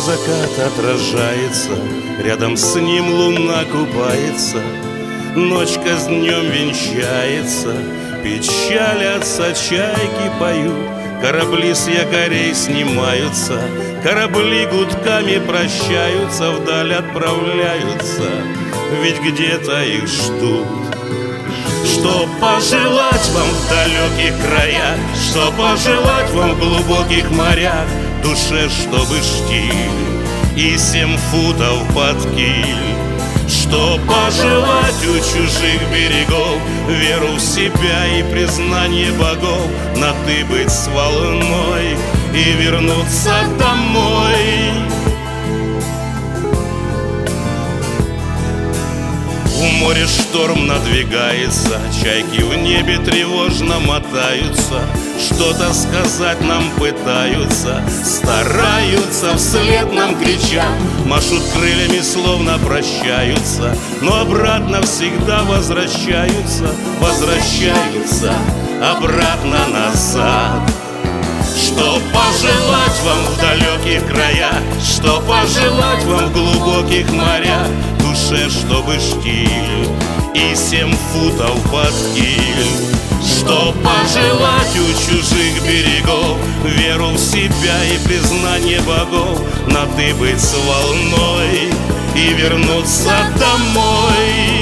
закат отражается, рядом с ним луна купается, ночка с днем венчается, печалятся, чайки поют, корабли с якорей снимаются, корабли гудками прощаются, вдаль отправляются, ведь где-то их ждут. Что пожелать вам в далеких краях, что пожелать вам в глубоких морях, душе, чтобы штиль и 7 футов под киль. Что пожелать у чужих берегов, веру в себя и признание богов, на ты быть с волной и вернуться домой. В море шторм надвигается, чайки в небе тревожно мотаются, что-то сказать нам пытаются, стараются вслед нам крича, машут крыльями, словно прощаются, но обратно всегда возвращаются, возвращаются обратно назад. Что пожелать вам в далеких краях, что пожелать вам в глубоких морях, душе, чтобы штиль и 7 футов под киль. Что пожелать у чужих берегов, веру в себя и признание богов, на ты быть с волной и вернуться домой.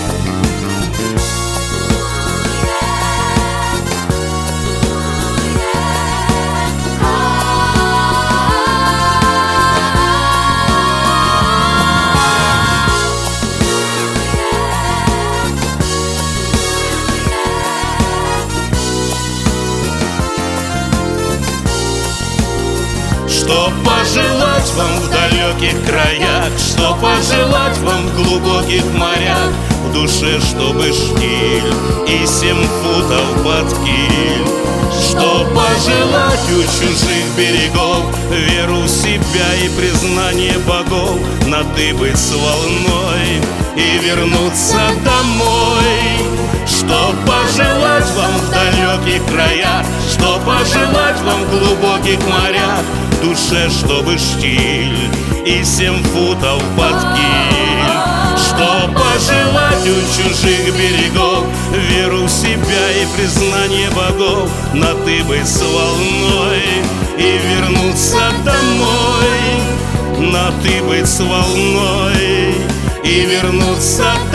Что пожелать вам в далеких краях, что пожелать вам в глубоких морях, в душе, чтобы штиль и 7 футов под киль. Что пожелать у чужих берегов, веру в себя и признание богов, на ты быть с волной и вернуться домой. Что пожелать вам в далеких краях, что пожелать вам в глубоких морях, душе, чтобы штиль и 7 футов под киль. Что пожелать у чужих берегов, веру в себя и признание богов, на ты быть с волной и вернуться домой, на ты быть с волной и вернуться